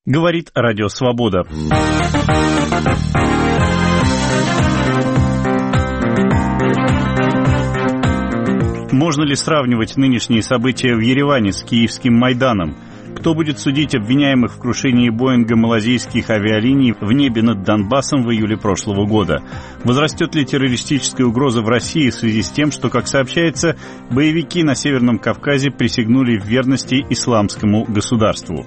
Говорит Радио Свобода. Можно ли сравнивать нынешние события в Ереване с киевским Майданом? Кто будет судить обвиняемых в крушении Боинга малазийских авиалиний в небе над Донбассом в июле прошлого года? Возрастет ли террористическая угроза в России в связи с тем, что, как сообщается, боевики на Северном Кавказе присягнули в верности исламскому государству?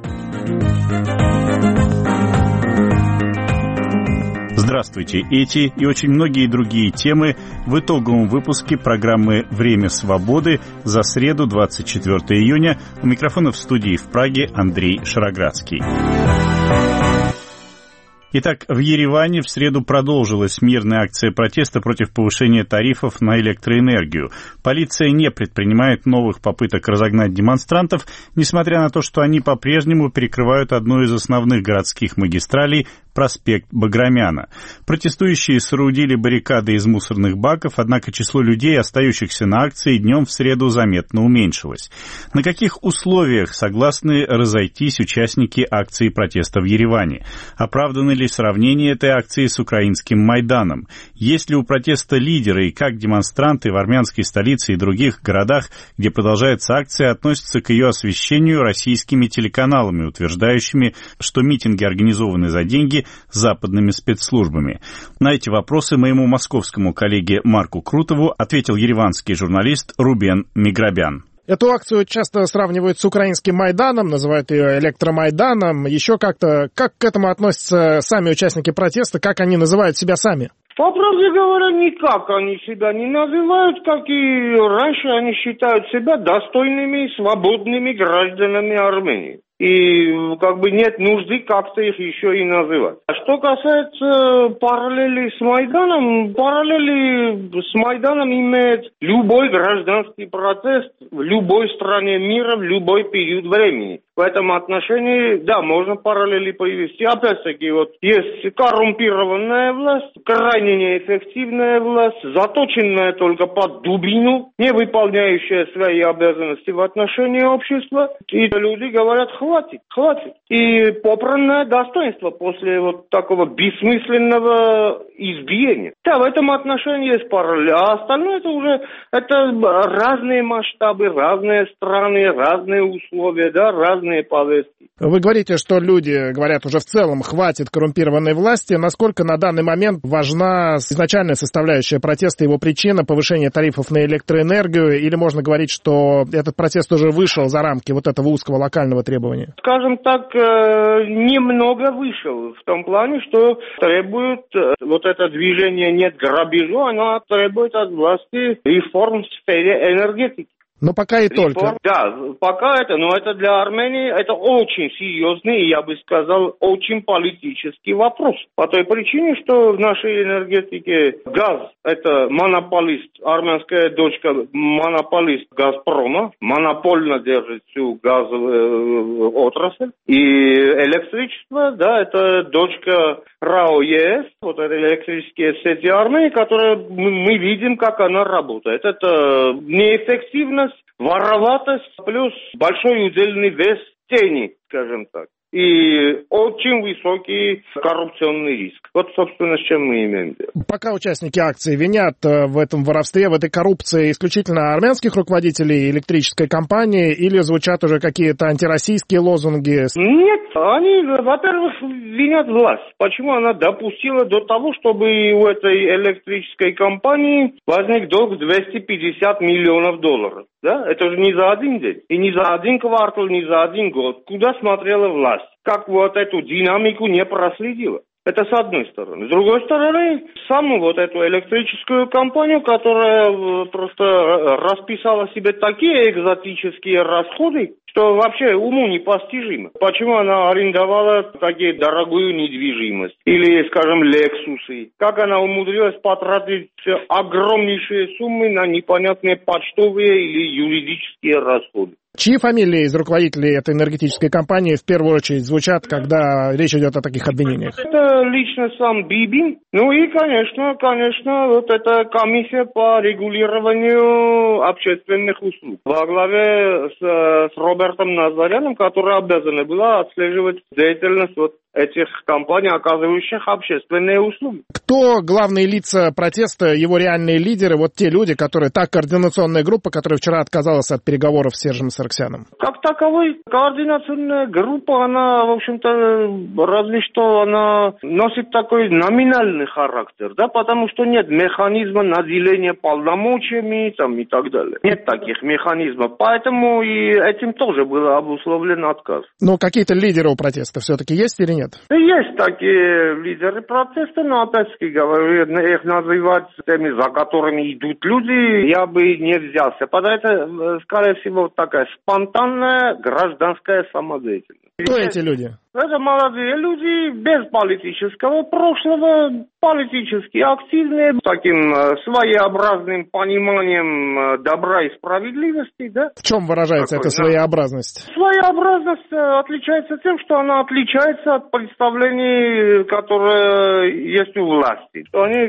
Здравствуйте! Эти и очень многие другие темы в итоговом выпуске программы «Время свободы» за среду, 24 июня. У микрофона в студии в Праге Андрей Шароградский. Итак, в Ереване в среду продолжилась мирная акция протеста против повышения тарифов на электроэнергию. Полиция не предпринимает новых попыток разогнать демонстрантов, несмотря на то, что они по-прежнему перекрывают одну из основных городских магистралей – проспект Баграмяна. Протестующие соорудили баррикады из мусорных баков, однако число людей, остающихся на акции, днем в среду заметно уменьшилось. На каких условиях согласны разойтись участники акции протеста в Ереване? Оправданы ли сравнение этой акции с украинским Майданом? Есть ли у протеста лидеры и как демонстранты в армянской столице и других городах, где продолжается акция, относятся к ее освещению российскими телеканалами, утверждающими, что митинги организованы за деньги западными спецслужбами? На эти вопросы моему московскому коллеге Марку Крутову ответил ереванский журналист Рубен Миграбян. Эту акцию часто сравнивают с украинским Майданом, называют ее электромайданом. Еще как-то, как к этому относятся сами участники протеста, как они называют себя сами? По правде говоря, никак они себя не называют, как и раньше они считают себя достойными и свободными гражданами Армении. И нет нужды как-то их еще и называть. А что касается параллели с Майданом, параллели с Майданом имеет любой гражданский протест в любой стране мира в любой период времени. В этом отношении, да, можно параллели привести. Опять-таки, есть коррумпированная власть, крайне неэффективная власть, заточенная только под дубину, не выполняющая свои обязанности в отношении общества. И люди говорят, хватит. И попранное достоинство после такого бессмысленного избиения. Да, в этом отношении есть параллель. А остальное это разные масштабы, разные страны, разные условия, да, разные повестки. Вы говорите, что люди говорят уже в целом, хватит коррумпированной власти. Насколько на данный момент важна изначальная составляющая протеста, его причина, повышение тарифов на электроэнергию? Или можно говорить, что этот протест уже вышел за рамки этого узкого локального требования? Скажем так, немного вышел. В том плане, что требует это движение «Нет грабежу», оно требует от власти реформ в сфере энергетики. Но пока и только. Да, пока но это для Армении это очень серьезный, и я бы сказал, очень политический вопрос. По той причине, что в нашей энергетике газ – это монополист, армянская дочка монополист «Газпрома», монопольно держит всю газовую отрасль. И электричество, да, это дочка РАО ЕС, это электрические сети Армении, которые мы видим, как она работает. Это неэффективность, вороватость, плюс большой удельный вес тени, скажем так. И очень высокий коррупционный риск. Собственно, с чем мы имеем дело. Пока участники акции винят в этом воровстве, в этой коррупции исключительно армянских руководителей электрической компании, или звучат уже какие-то антироссийские лозунги? Нет, они, во-первых, винят власть. Почему она допустила до того, чтобы у этой электрической компании возник долг в 250 миллионов долларов? Да? Это же не за один день, и не за один квартал, не за один год. Куда смотрела власть? Как эту динамику не проследила? Это с одной стороны. С другой стороны, саму эту электрическую компанию, которая просто расписала себе такие экзотические расходы, что вообще уму непостижимо. Почему она арендовала такие дорогую недвижимость? Или, скажем, Лексусы? Как она умудрилась потратить огромнейшие суммы на непонятные почтовые или юридические расходы? Чьи фамилии из руководителей этой энергетической компании в первую очередь звучат, когда речь идет о таких обвинениях? Это лично сам Бибин. Ну и, конечно, вот эта комиссия по регулированию общественных услуг. Во главе с Робертом Назаряном, которая обязана была отслеживать деятельность вот этих компаний, оказывающих общественные услуги. Кто главные лица протеста, его реальные лидеры, вот те люди, которые, та координационная группа, которая вчера отказалась от переговоров с Сержем Саргсяном? Как таковой, координационная группа, она, в общем-то, разве что она носит такой номинальный характер, да, потому что нет механизма наделения полномочиями там, и так далее. Нет таких механизмов, поэтому и этим тоже был обусловлен отказ. Но какие-то лидеры у протеста все-таки есть или нет? Есть такие лидеры протеста, но опять-таки говорю, их называть теми, за которыми идут люди, я бы не взялся. Потому что это, скорее всего, такая спонтанная гражданская самодеятельность. Кто эти люди? Это молодые люди без политического прошлого, политически активные, с таким своеобразным пониманием добра и справедливости, да? В чем выражается эта своеобразность? Своеобразность отличается тем, что она отличается от представлений, которые есть у власти.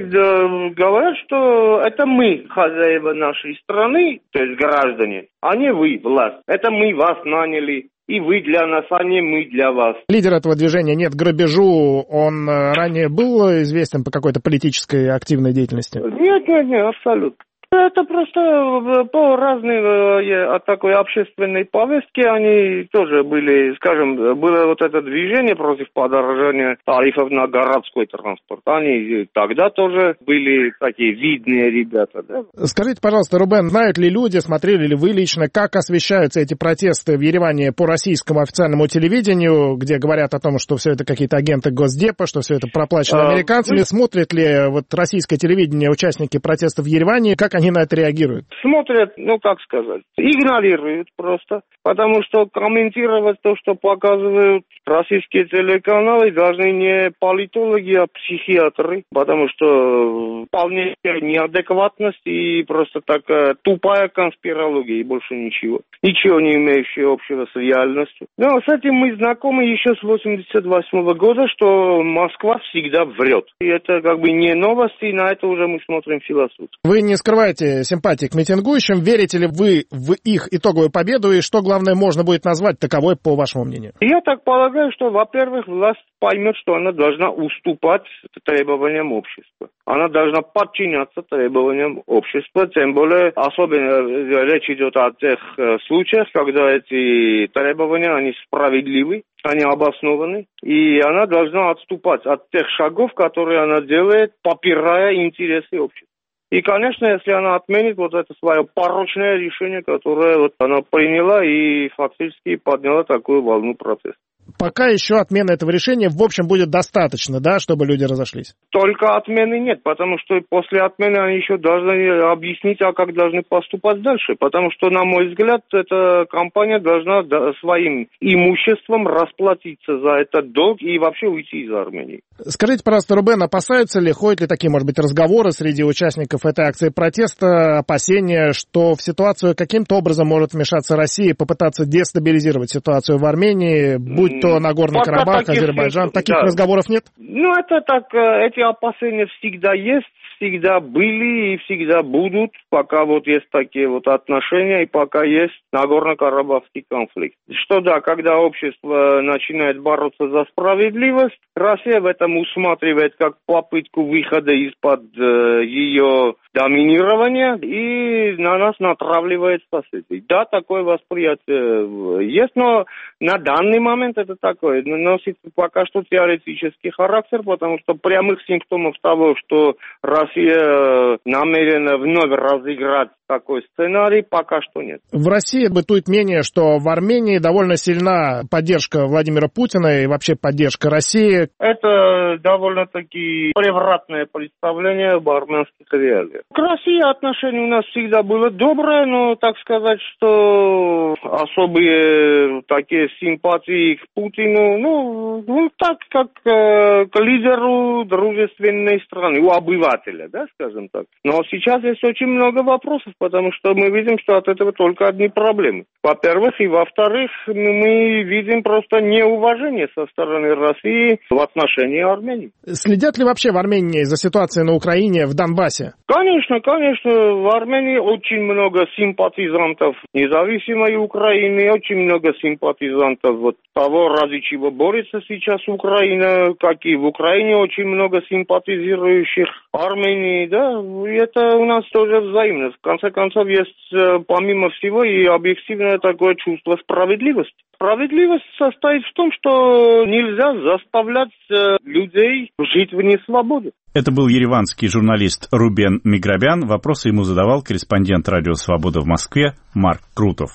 Они говорят, что это мы, хозяева нашей страны, то есть граждане, а не вы, власть. Это мы вас наняли. И вы для нас, а не мы для вас. Лидер этого движения «Нет грабежу», он ранее был известен по какой-то политической активной деятельности? Нет, абсолютно. Это просто по разной от такой общественной повестки они тоже были, скажем, было вот это движение против подорожания тарифов на городской транспорт. Они тогда тоже были такие видные ребята, да? Скажите, пожалуйста, Рубен, знают ли люди, смотрели ли вы лично, как освещаются эти протесты в Ереване по российскому официальному телевидению, где говорят о том, что все это какие-то агенты Госдепа, что все это проплачено американцами? Смотрят ли вот российское телевидение участники протестов в Ереване, как они на это реагируют? Смотрят, как сказать, игнорируют просто, потому что комментировать то, что показывают российские телеканалы, должны не политологи, а психиатры, потому что вполне неадекватность и просто такая тупая конспирология и больше ничего. Ничего не имеющее общего с реальностью. Но с этим мы знакомы еще с 1988 года, что Москва всегда врет. И это как бы не новости, и на это уже мы смотрим философски. Вы не скрываете симпатии к митингующим. Верите ли вы в их итоговую победу? И что, главное, можно будет назвать таковой, по вашему мнению? Я так полагаю, что, во-первых, власть поймет, что она должна уступать требованиям общества. Она должна подчиняться требованиям общества, тем более, особенно речь идет о тех случаях, когда эти требования, они справедливы, они обоснованы, и она должна отступать от тех шагов, которые она делает, попирая интересы общества. И, конечно, если она отменит вот это свое порочное решение, которое вот она приняла и фактически подняла такую волну протеста. Пока еще отмены этого решения, в общем, будет достаточно, да, чтобы люди разошлись? Только отмены нет, потому что после отмены они еще должны объяснить, как должны поступать дальше. Потому что, на мой взгляд, эта компания должна своим имуществом расплатиться за этот долг и вообще уйти из Армении. Скажите, пожалуйста, Рубен, опасаются ли, ходят ли такие, может быть, разговоры среди участников этой акции протеста, опасения, что в ситуацию каким-то образом может вмешаться Россия и попытаться дестабилизировать ситуацию в Армении, будь то Нагорный Карабах, Азербайджан? Таких разговоров нет? Это так, эти опасения всегда есть, всегда были и всегда будут, пока вот есть такие вот отношения и пока есть Нагорно-Карабахский конфликт. Что да, когда общество начинает бороться за справедливость, Россия в этом усматривает как попытку выхода из-под ее доминирования и на нас натравливает соседей. Да, такое восприятие есть, но на данный момент это такое, носит пока что теоретический характер, потому что прямых симптомов того, что Россия намерена вновь разыграть такой сценарий, пока что нет. В России бытует мнение, что в Армении довольно сильна поддержка Владимира Путина и вообще поддержка России. Это довольно-таки превратное представление об армянских реалиях. К России отношение у нас всегда было доброе, но, так сказать, что особые такие симпатии к Путину, так как к лидеру дружественной страны, у обывателя, да, скажем так. Но сейчас есть очень много вопросов, потому что мы видим, что от этого только одни проблемы. Во-первых, и во-вторых, мы видим просто неуважение со стороны России в отношении Армении. Следят ли вообще в Армении за ситуацией на Украине, в Донбассе? Конечно. В Армении очень много симпатизантов независимой Украины, очень много симпатизантов того, ради чего борется сейчас Украина, как и в Украине очень много симпатизирующих Армении, да, и это у нас тоже взаимно. В конце концов, есть, помимо всего, и объективное такое чувство справедливости. Справедливость состоит в том, что нельзя заставлять людей жить в несвободе. Это был ереванский журналист Рубен Миграбян. Вопросы ему задавал корреспондент «Радио Свобода» в Москве Марк Крутов.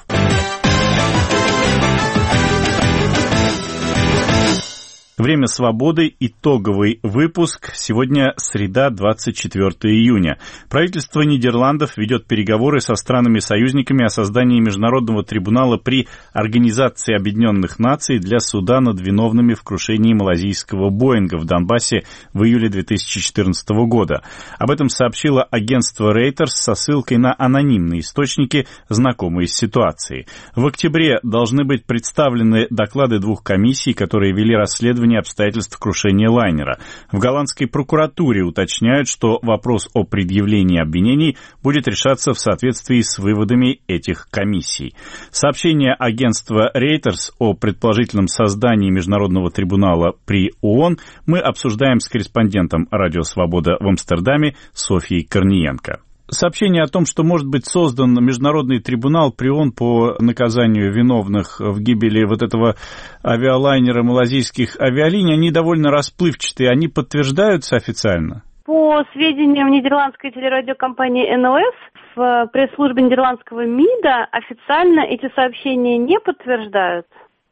Время свободы. Итоговый выпуск. Сегодня среда, 24 июня. Правительство Нидерландов ведет переговоры со странами-союзниками о создании Международного трибунала при Организации Объединенных Наций для суда над виновными в крушении малазийского Боинга в Донбассе в июле 2014 года. Об этом сообщило агентство Reuters со ссылкой на анонимные источники, знакомые с ситуацией. В октябре должны быть представлены доклады двух комиссий, которые вели расследование обстоятельств крушения лайнера. В голландской прокуратуре уточняют, что вопрос о предъявлении обвинений будет решаться в соответствии с выводами этих комиссий. Сообщение агентства Reuters о предположительном создании Международного трибунала при ООН мы обсуждаем с корреспондентом «Радио Свобода» в Амстердаме Софьей Корниенко. Сообщение о том, что может быть создан международный трибунал при ООН по наказанию виновных в гибели этого авиалайнера малазийских авиалиний, они довольно расплывчатые. Они подтверждаются официально? По сведениям нидерландской телерадиокомпании НОС, в пресс-службе нидерландского МИДа официально эти сообщения не подтверждают.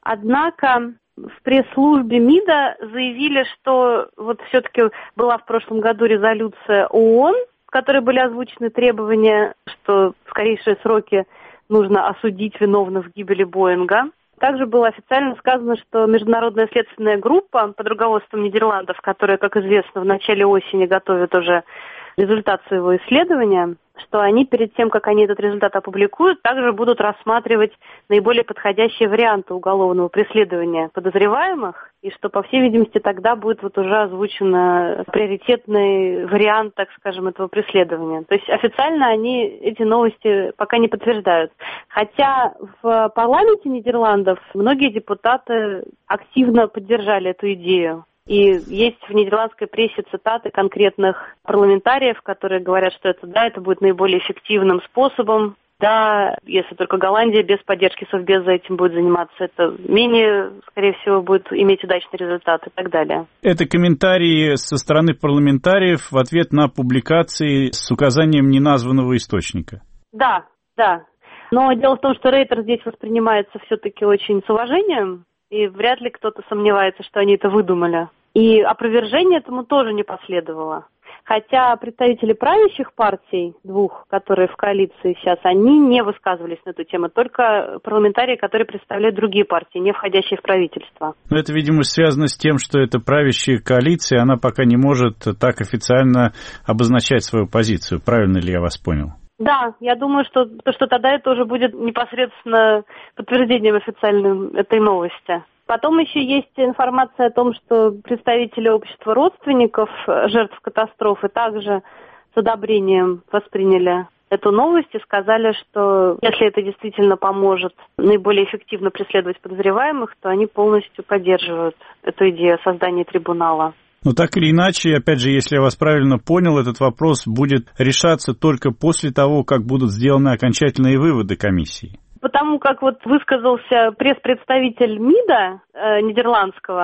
Однако в пресс-службе МИДа заявили, что все-таки была в прошлом году резолюция ООН, в которой были озвучены требования, что в скорейшие сроки нужно осудить виновных в гибели Боинга. Также было официально сказано, что международная следственная группа под руководством Нидерландов, которая, как известно, в начале осени готовит уже результат своего исследования, что они перед тем, как они этот результат опубликуют, также будут рассматривать наиболее подходящие варианты уголовного преследования подозреваемых, и что, по всей видимости, тогда будет уже озвучен приоритетный вариант, так скажем, этого преследования. То есть официально они эти новости пока не подтверждают. Хотя в парламенте Нидерландов многие депутаты активно поддержали эту идею. И есть в нидерландской прессе цитаты конкретных парламентариев, которые говорят, что это будет наиболее эффективным способом. Да, если только Голландия без поддержки Совбеза этим будет заниматься, это менее, скорее всего, будет иметь удачный результат и так далее. Это комментарии со стороны парламентариев в ответ на публикации с указанием неназванного источника. Да. Но дело в том, что Рейтер здесь воспринимается все-таки очень с уважением, и вряд ли кто-то сомневается, что они это выдумали. И опровержение этому тоже не последовало. Хотя представители правящих партий, двух, которые в коалиции сейчас, они не высказывались на эту тему. Только парламентарии, которые представляют другие партии, не входящие в правительство. Но это, видимо, связано с тем, что это правящая коалиция, она пока не может так официально обозначать свою позицию. Правильно ли я вас понял? Да, я думаю, что тогда это уже будет непосредственно подтверждением официальным этой новости. Потом еще есть информация о том, что представители общества родственников жертв катастрофы также с одобрением восприняли эту новость и сказали, что если это действительно поможет наиболее эффективно преследовать подозреваемых, то они полностью поддерживают эту идею создания трибунала. Но так или иначе, опять же, если я вас правильно понял, этот вопрос будет решаться только после того, как будут сделаны окончательные выводы комиссии. Потому как высказался пресс-представитель МИДа нидерландского,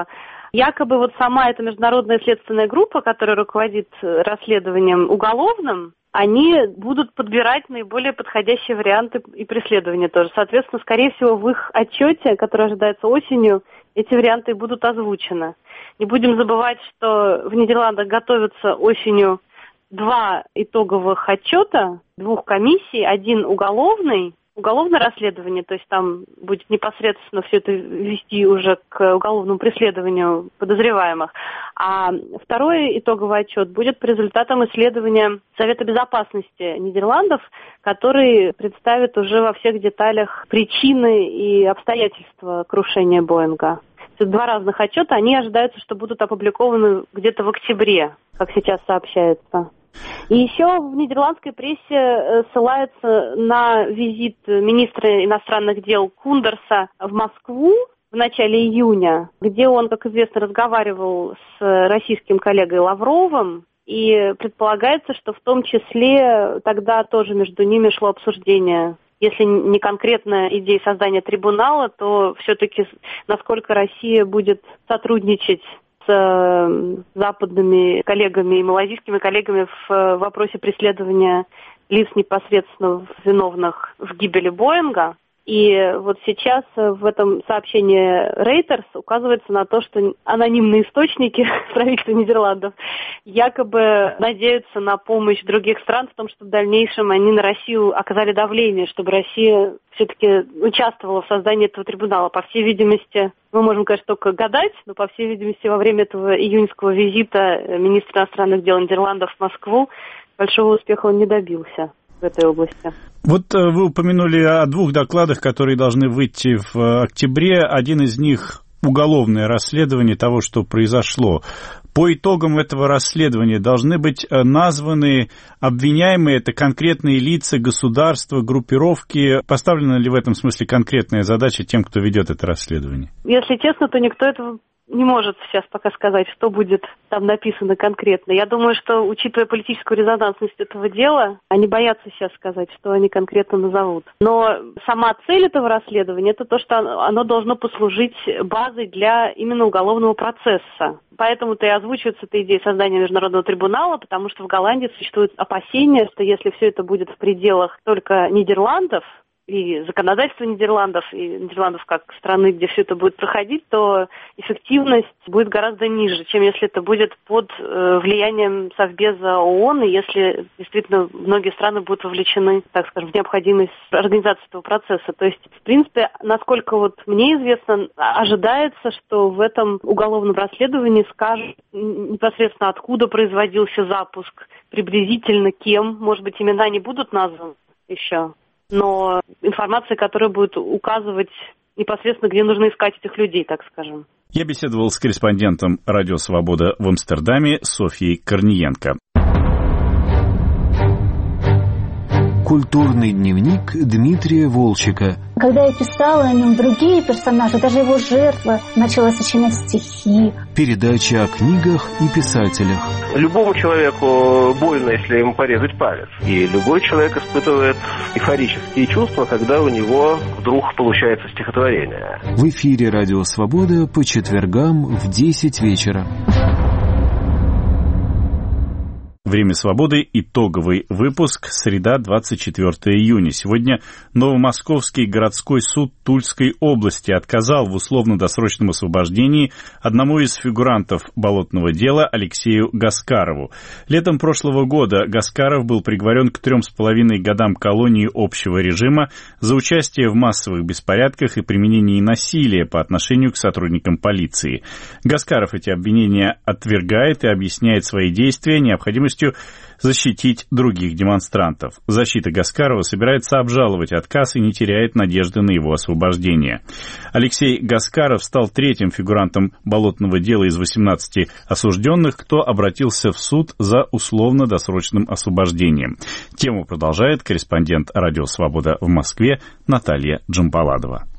Якобы вот сама эта международная следственная группа, которая руководит расследованием уголовным, они будут подбирать наиболее подходящие варианты и преследования тоже. Соответственно, скорее всего, в их отчете, который ожидается осенью, эти варианты будут озвучены. Не будем забывать, что в Нидерландах готовятся осенью 2 итоговых отчета 2 комиссий, один уголовное расследование, то есть там будет непосредственно все это вести уже к уголовному преследованию подозреваемых. А второй итоговый отчет будет по результатам исследования Совета Безопасности Нидерландов, который представит уже во всех деталях причины и обстоятельства крушения Боинга. Это 2 разных отчета, они ожидаются, что будут опубликованы где-то в октябре, как сейчас сообщается. И еще в нидерландской прессе ссылаются на визит министра иностранных дел Кундерса в Москву в начале июня, где он, как известно, разговаривал с российским коллегой Лавровым, и предполагается, что в том числе тогда тоже между ними шло обсуждение. Если не конкретная идея создания трибунала, то все-таки насколько Россия будет сотрудничать с западными коллегами и малайзийскими коллегами в вопросе преследования лиц, непосредственно виновных в гибели Боинга. И вот сейчас в этом сообщении Reuters указывается на то, что анонимные источники правительства Нидерландов якобы надеются на помощь других стран в том, что в дальнейшем они на Россию оказали давление, чтобы Россия все-таки участвовала в создании этого трибунала. По всей видимости, мы можем, конечно, только гадать, но, по всей видимости, во время этого июньского визита министра иностранных дел Нидерландов в Москву большого успеха он не добился в этой области. Вот вы упомянули о 2 докладах, которые должны выйти в октябре. Один из них – уголовное расследование того, что произошло. По итогам этого расследования должны быть названы обвиняемые, это конкретные лица, государства, группировки. Поставлена ли в этом смысле конкретная задача тем, кто ведет это расследование? Если честно, то никто этого не может сейчас пока сказать, что будет там написано конкретно. Я думаю, что, учитывая политическую резонансность этого дела, они боятся сейчас сказать, что они конкретно назовут. Но сама цель этого расследования – это то, что оно должно послужить базой для именно уголовного процесса. Поэтому-то и озвучивается эта идея создания международного трибунала, потому что в Голландии существует опасение, что если все это будет в пределах только Нидерландов, и законодательство Нидерландов, и Нидерландов как страны, где все это будет проходить, то эффективность будет гораздо ниже, чем если это будет под влиянием Совбеза ООН, и если действительно многие страны будут вовлечены, так скажем, в необходимость организации этого процесса. То есть, в принципе, насколько вот мне известно, ожидается, что в этом уголовном расследовании скажут непосредственно, откуда производился запуск, приблизительно кем, может быть, имена не будут названы еще, но информация, которая будет указывать непосредственно, где нужно искать этих людей, так скажем. Я беседовал с корреспондентом «Радио Свобода» в Амстердаме Софьей Корниенко. Культурный дневник Дмитрия Волчека. Когда я писала о нем, другие персонажи, даже его жертва, начала сочинять стихи. Передача о книгах и писателях. Любому человеку больно, если ему порезать палец. И любой человек испытывает эйфорические чувства, когда у него вдруг получается стихотворение. В эфире «Радио Свобода» по четвергам в 10 вечера. Время свободы. Итоговый выпуск. Среда, 24 июня. Сегодня Новомосковский городской суд Тульской области отказал в условно-досрочном освобождении одному из фигурантов болотного дела Алексею Гаскарову. Летом прошлого года Гаскаров был приговорен к 3,5 годам колонии общего режима за участие в массовых беспорядках и применении насилия по отношению к сотрудникам полиции. Гаскаров эти обвинения отвергает и объясняет свои действия необходимостью защитить других демонстрантов. Защита Гаскарова собирается обжаловать отказ и не теряет надежды на его освобождение. Алексей Гаскаров стал 3-м фигурантом болотного дела из 18 осужденных, кто обратился в суд за условно-досрочным освобождением. Тему продолжает корреспондент «Радио Свобода» в Москве Наталья Джамбаладова.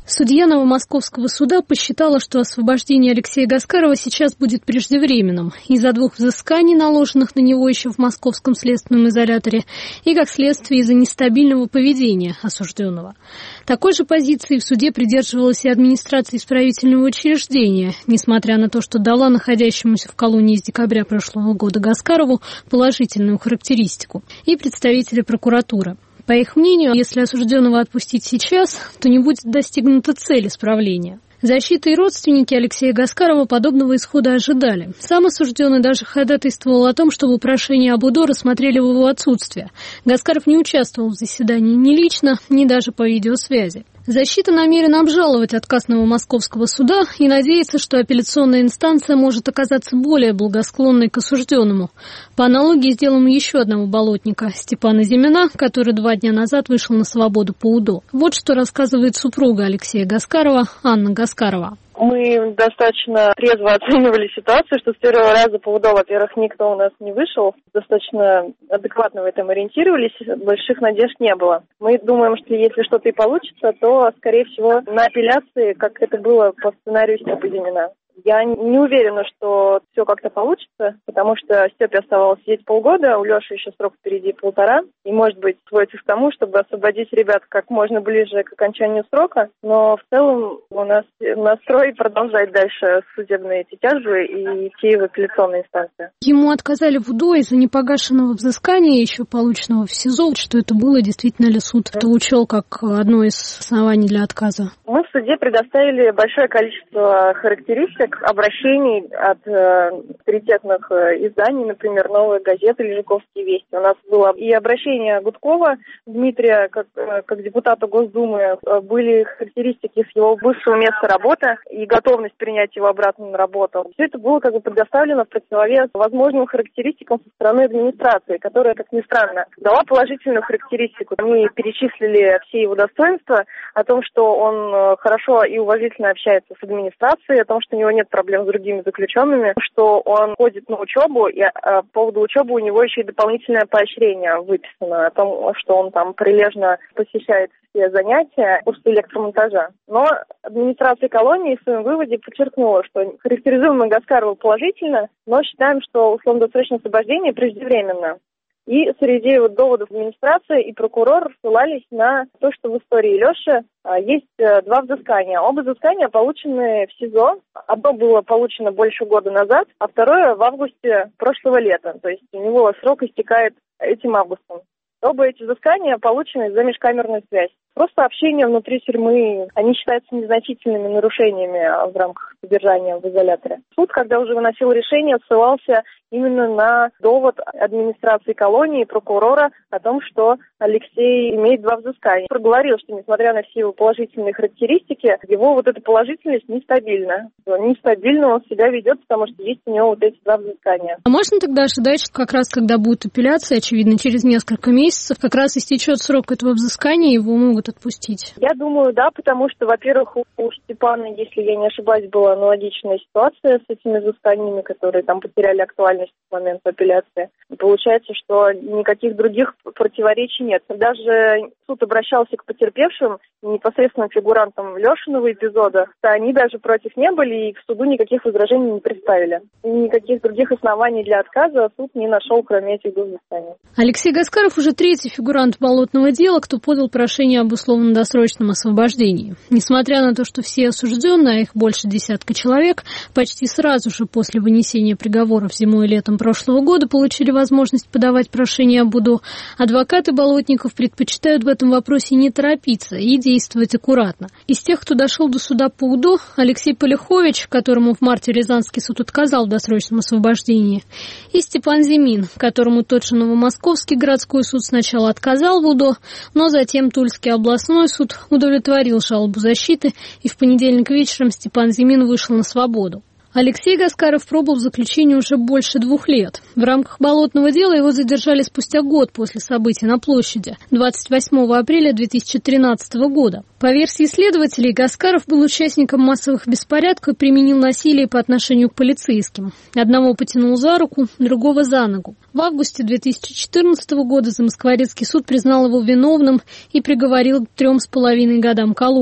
Судья Новомосковского суда посчитала, что освобождение Алексея Гаскарова сейчас будет преждевременным из-за 2 взысканий, наложенных на него еще в московском следственном изоляторе, и как следствие из-за нестабильного поведения осужденного. Такой же позиции в суде придерживалась и администрация исправительного учреждения, несмотря на то, что дала находящемуся в колонии с декабря прошлого года Гаскарову положительную характеристику, и представители прокуратуры. По их мнению, если осужденного отпустить сейчас, то не будет достигнута цель исправления. Защита и родственники Алексея Гаскарова подобного исхода ожидали. Сам осужденный даже ходатайствовал о том, чтобы прошение об УДО рассмотрели в его отсутствие. Гаскаров не участвовал в заседании ни лично, ни даже по видеосвязи. Защита намерена обжаловать отказ Новомосковского суда и надеется, что апелляционная инстанция может оказаться более благосклонной к осужденному. По аналогии сделаем еще одного болотника, Степана Зимина, который 2 дня назад вышел на свободу по УДО. Вот что рассказывает супруга Алексея Гаскарова, Анна Гаскарова. Мы достаточно трезво оценивали ситуацию, что с первого раза по УДО, во-первых, никто у нас не вышел. Достаточно адекватно в этом ориентировались, больших надежд не было. Мы думаем, что если что-то и получится, то, скорее всего, на апелляции, как это было по сценарию Степы Зимина. Я не уверена, что все как-то получится, потому что Степе оставалось сидеть полгода, у Леши еще срок впереди 1,5, и, может быть, сводится к тому, чтобы освободить ребят как можно ближе к окончанию срока, но в целом у нас настрой продолжать дальше судебные эти тяжбы и идти в апелляционные инстанции. Ему отказали в УДО из-за непогашенного взыскания, еще полученного в СИЗО. Что это было, действительно ли суд это учел как одно из оснований для отказа? Мы в суде предоставили большое количество характеристик, обращений от авторитетных изданий, например, «Новая газета» или «Жуковские вести». У нас было и обращение Гудкова Дмитрия, как депутата Госдумы, были характеристики с его бывшего места работы и готовность принять его обратно на работу. Все это было предоставлено в противовес возможным характеристикам со стороны администрации, которая, как ни странно, дала положительную характеристику. Мы перечислили все его достоинства о том, что он хорошо и уважительно общается с администрацией, о том, что у него нет проблем с другими заключенными, что он ходит на учебу, и по поводу учебы у него еще и дополнительное поощрение выписано о том, что он там прилежно посещает все занятия курса электромонтажа. Но администрация колонии в своем выводе подчеркнула, что характеризуем мы Гаскарова положительно, но считаем, что условно-досрочное освобождение преждевременно. И среди доводов администрации и прокурор ссылались на то, что в истории Леши есть 2 взыскания. Оба взыскания получены в СИЗО. Одно было получено больше года назад, а второе в августе прошлого лета. То есть у него срок истекает этим августом. Оба эти взыскания получены за межкамерную связь. Просто общение внутри тюрьмы, они считаются незначительными нарушениями в рамках содержания в изоляторе. Суд, когда уже выносил решение, ссылался именно на довод администрации колонии и прокурора о том, что Алексей имеет 2 взыскания. Проговорил, что несмотря на все его положительные характеристики, его эта положительность нестабильна. Нестабильно он себя ведет, потому что есть у него эти 2 взыскания. А можно тогда ожидать, что как раз когда будет апелляция, очевидно, через несколько месяцев, как раз истечет срок этого взыскания, его могут отпустить? Я думаю, да, потому что, во-первых, у Степана, если я не ошибаюсь, была аналогичная ситуация с этими взысканиями, которые там потеряли актуальность в момент апелляции. Получается, что никаких других противоречий нет. Даже суд обращался к потерпевшим, непосредственно фигурантам Лешиного эпизода, они даже против не были и к суду никаких возражений не представили. И никаких других оснований для отказа суд не нашел, кроме этих 2 взысканий. Алексей Гаскаров уже 3-й фигурант болотного дела, кто подал прошение об условно-досрочном освобождении. Несмотря на то, что все осужденные, а их больше 10 человек, почти сразу же после вынесения приговоров зимой и летом прошлого года получили возможность подавать прошение об УДО, адвокаты болотников предпочитают в этом вопросе не торопиться и действовать аккуратно. Из тех, кто дошел до суда по УДО, Алексей Полихович, которому в марте Рязанский суд отказал в досрочном освобождении, и Степан Зимин, которому тот же Новомосковский городской суд сначала отказал в УДО, но затем Тульский областной суд удовлетворил жалобу защиты, и в понедельник вечером Степан Зимин вышел на свободу. Алексей Гаскаров пробыл в заключении уже больше 2 лет. В рамках болотного дела его задержали спустя год после событий на площади, 28 апреля 2013 года. По версии следователей, Гаскаров был участником массовых беспорядков и применил насилие по отношению к полицейским. Одного потянул за руку, другого за ногу. В августе 2014 года Замоскворецкий суд признал его виновным и приговорил к 3,5 годам колонии.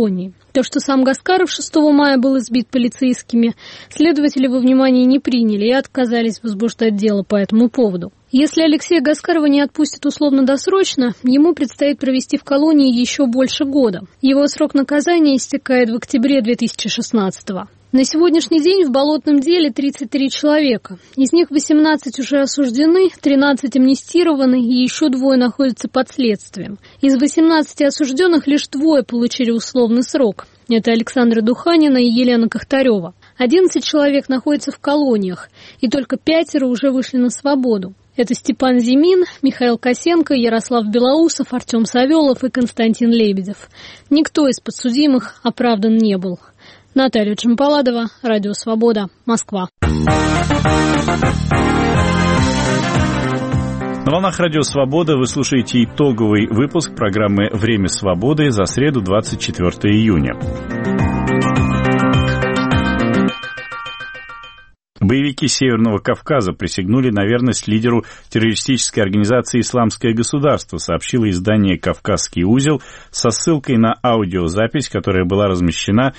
То, что сам Гаскаров 6 мая был избит полицейскими, следователи во внимание не приняли и отказались возбуждать дело по этому поводу. Если Алексея Гаскарова не отпустят условно-досрочно, ему предстоит провести в колонии еще больше года. Его срок наказания истекает в октябре 2016-го. На сегодняшний день в болотном деле 33 человека. Из них 18 уже осуждены, 13 амнистированы и еще 2 находятся под следствием. Из 18 осужденных лишь 2 получили условный срок. Это Александра Духанина и Елена Кахтарева. 11 человек находятся в колониях, и только 5 уже вышли на свободу. Это Степан Зимин, Михаил Косенко, Ярослав Белоусов, Артем Савелов и Константин Лебедев. Никто из подсудимых оправдан не был. Наталья Джампаладова, Радио Свобода, Москва. На волнах Радио Свобода вы слушаете итоговый выпуск программы «Время свободы» за среду, 24 июня. Боевики Северного Кавказа присягнули на верность лидеру террористической организации «Исламское государство», сообщило издание «Кавказский узел» со ссылкой на аудиозапись, которая была размещена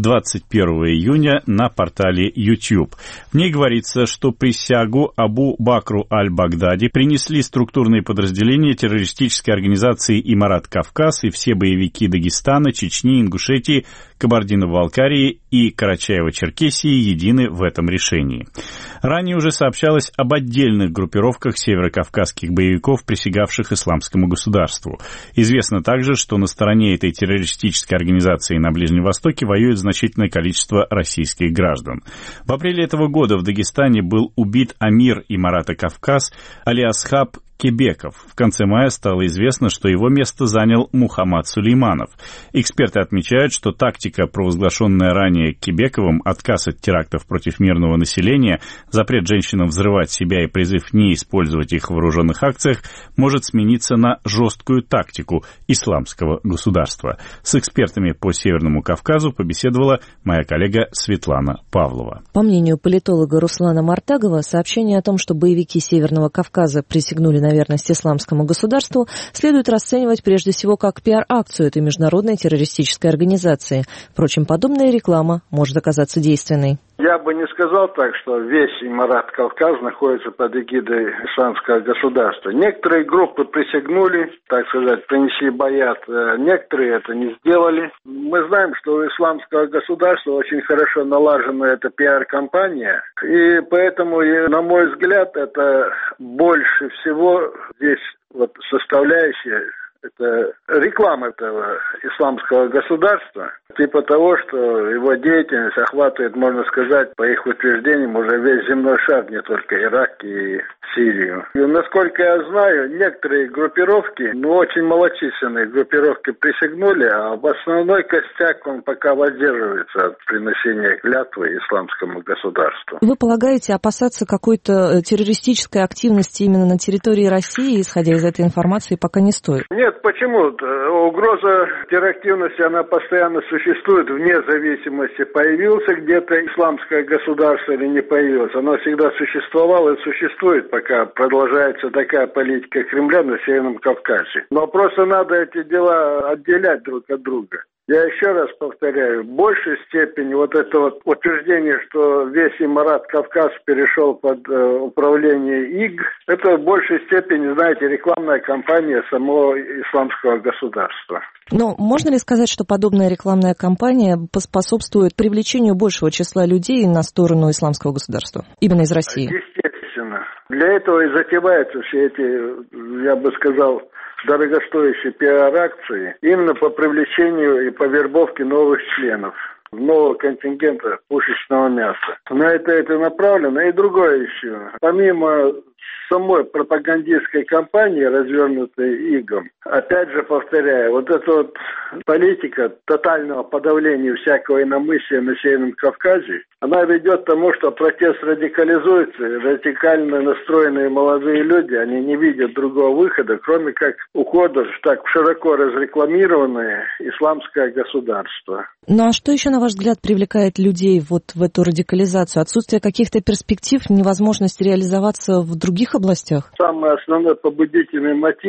21 июня на портале YouTube. В ней говорится, что присягу Абу Бакру аль-Багдади принесли структурные подразделения террористической организации «Имарат Кавказ» и все боевики Дагестана, Чечни, Ингушетии, Кабардино-Балкарии и Карачаево-Черкесии едины в этом решении. Ранее уже сообщалось об отдельных группировках северокавказских боевиков, присягавших Исламскому государству. Известно также, что на стороне этой террористической организации на Ближнем Востоке воюет значительное количество российских граждан. В апреле этого года в Дагестане был убит амир Имарата Кавказ Али-Асхаб Кебеков. В конце мая стало известно, что его место занял Мухаммад Сулейманов. Эксперты отмечают, что тактика, провозглашенная ранее Кебековым, отказ от терактов против мирного населения, запрет женщинам взрывать себя и призыв не использовать их в вооруженных акциях, может смениться на жесткую тактику исламского государства. С экспертами по Северному Кавказу побеседовала моя коллега Светлана Павлова. По мнению политолога Руслана Мартагова, сообщение о том, что боевики Северного Кавказа присягнули на верность Исламскому государству, следует расценивать прежде всего как пиар-акцию этой международной террористической организации. Впрочем, подобная реклама может оказаться действенной. Я бы не сказал так, что весь Имарат Кавказ находится под эгидой Исламского государства. Некоторые группы присягнули, так сказать, принесли баят, некоторые это не сделали. Мы знаем, что у Исламского государства очень хорошо налажена эта пиар-компания, и поэтому, на мой взгляд, это больше всего здесь вот составляющая это реклама этого исламского государства, типа того, что его деятельность охватывает, можно сказать, по их утверждениям, уже весь земной шар, не только Ирак и Сирию. И, насколько я знаю, некоторые группировки, очень малочисленные группировки присягнули, а в основной костяк он пока воздерживается от приношения клятвы исламскому государству. Вы полагаете, опасаться какой-то террористической активности именно на территории России, исходя из этой информации, пока не стоит? Нет, почему? Угроза терроактивности, она постоянно существует, вне зависимости, появился где-то исламское государство или не появилось. Оно всегда существовало и существует, пока продолжается такая политика Кремля на Северном Кавказе. Но просто надо эти дела отделять друг от друга. Я еще раз повторяю, в большей степени вот это вот утверждение, что весь Имарат Кавказ перешел под управление ИГ, это в большей степени, знаете, рекламная кампания самого исламского государства. Но можно ли сказать, что подобная рекламная кампания поспособствует привлечению большего числа людей на сторону исламского государства, именно из России? Естественно. Для этого и затеваются все эти, я бы сказал, дорогостоящие пиар-акции именно по привлечению и по вербовке новых членов, нового контингента пушечного мяса. На это направлено. И другое еще. Помимо самой пропагандистской кампании, развернутой ИГом, опять же повторяю, вот эта вот политика тотального подавления всякого иномыслия на Северном Кавказе, она ведет к тому, что протест радикализуется, радикально настроенные молодые люди, они не видят другого выхода, кроме как ухода в так широко разрекламированное исламское государство. Ну а что еще, на ваш взгляд, привлекает людей вот в эту радикализацию? Отсутствие каких-то перспектив, невозможность реализоваться в других областях? Самый основной побудительный мотив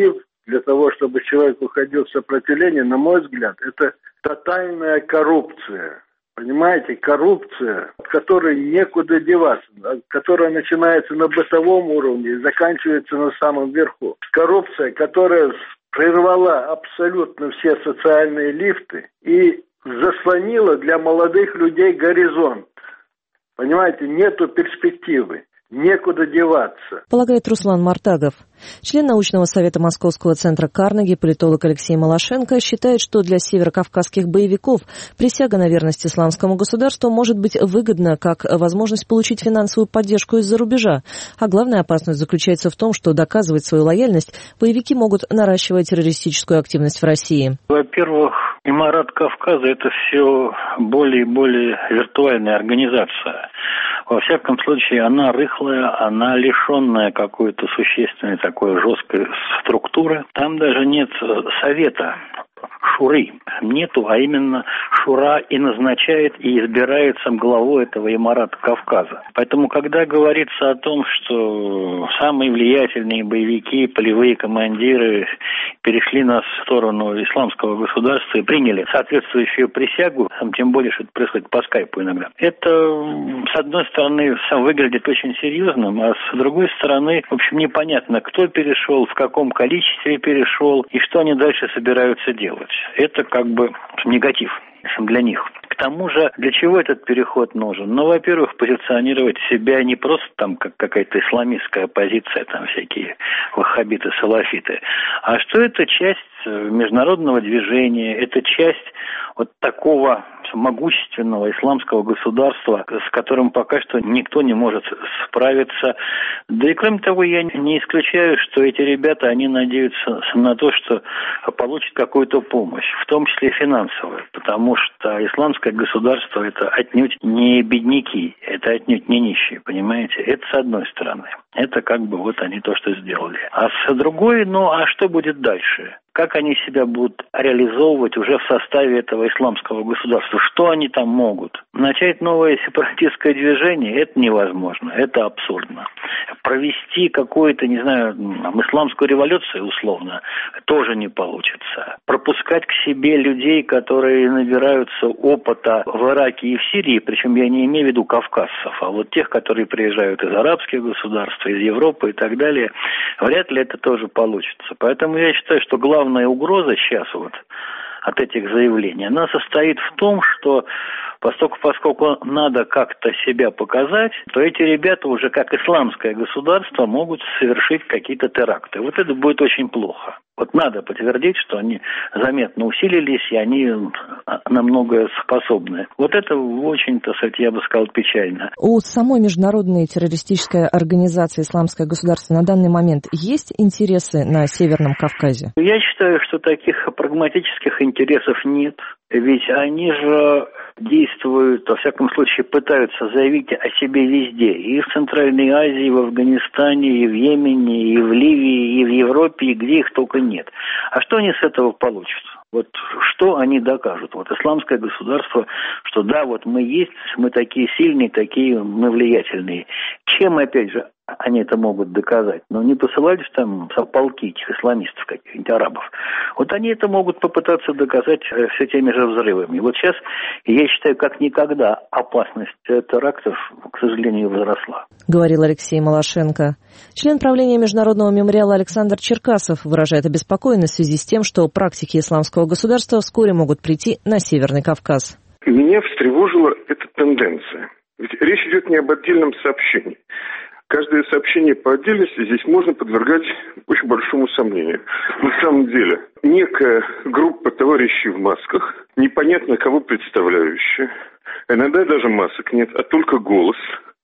для того, чтобы человек уходил в сопротивление, на мой взгляд, это тотальная коррупция. Понимаете, коррупция, от которой некуда деваться, которая начинается на бытовом уровне и заканчивается на самом верху. Коррупция, которая прервала абсолютно все социальные лифты и заслонила для молодых людей горизонт. Понимаете, нету перспективы. Некуда деваться. Полагает Руслан Мартагов. Член научного совета Московского центра Карнеги, политолог Алексей Малашенко, считает, что для северокавказских боевиков присяга на верность исламскому государству может быть выгодна как возможность получить финансовую поддержку из-за рубежа. А главная опасность заключается в том, что доказывать свою лояльность боевики могут наращивая террористическую активность в России. Во-первых, Эмират Кавказа – это все более и более виртуальная организация. Во всяком случае, она рыхлая, она лишенная какой-то существенной такой жесткой структуры. Там даже нет совета, шуры. Нету, а именно шура и назначает, и избирает сам главой этого Эмирата Кавказа. Поэтому, когда говорится о том, что самые влиятельные боевики, полевые командиры перешли на сторону исламского государства и приняли соответствующую присягу, тем более, что это происходит по скайпу иногда, это, с одной стороны, выглядит очень серьезным, а с другой стороны, в общем, непонятно, кто перешел, в каком количестве перешел и что они дальше собираются делать. Это как бы негатив для них. К тому же, для чего этот переход нужен? Ну, во-первых, позиционировать себя не просто там как какая-то исламистская оппозиция, там всякие ваххабиты, салафиты, а что это часть международного движения, это часть вот такого могущественного исламского государства, с которым пока что никто не может справиться. Да и кроме того, я не исключаю, что эти ребята, они надеются на то, что получат какую-то помощь, в том числе финансовую, потому что исламское государство – это отнюдь не бедняки, это отнюдь не нищие, понимаете? Это с одной стороны. Это как бы вот они то, что сделали. А с другой, ну а что будет дальше? Как они себя будут реализовывать уже в составе этого исламского государства? Что они там могут? Начать новое сепаратистское движение – это невозможно, это абсурдно. Провести какую-то, не знаю, исламскую революцию условно тоже не получится. Пропускать к себе людей, которые набираются опыта в Ираке и в Сирии, причем я не имею в виду кавказцев, а вот тех, которые приезжают из арабских государств, из Европы и так далее, вряд ли это тоже получится. Поэтому я считаю, что главная угроза сейчас вот от этих заявлений, она состоит в том, что поскольку надо как-то себя показать, то эти ребята уже как исламское государство могут совершить какие-то теракты. Вот это будет очень плохо. Вот надо подтвердить, что они заметно усилились, и они на многое способны. Вот это очень, так сказать, я бы сказал, печально. У самой международной террористической организации «Исламское государство» на данный момент есть интересы на Северном Кавказе? Я считаю, что таких прагматических интересов нет. Ведь они же действуют, во всяком случае, пытаются заявить о себе везде. И в Центральной Азии, и в Афганистане, и в Йемене, и в Ливии, и в Европе, и где их только нет. А что они с этого получат? Вот что они докажут? Вот исламское государство, что да, вот мы есть, мы такие сильные, такие мы влиятельные. Чем, опять же, они это могут доказать? Но не посылать там полки этих исламистов, каких-нибудь арабов. Вот они это могут попытаться доказать все теми же взрывами. Вот сейчас, я считаю, как никогда опасность терактов, к сожалению, возросла. Говорил Алексей Малашенко. Член правления Международного мемориала Александр Черкасов выражает обеспокоенность в связи с тем, что практики исламского государства вскоре могут прийти на Северный Кавказ. Меня встревожила эта тенденция. Ведь речь идет не об отдельном сообщении. Каждое сообщение по отдельности здесь можно подвергать очень большому сомнению. На самом деле, некая группа товарищей в масках, непонятно кого представляющая, иногда даже масок нет, а только голос,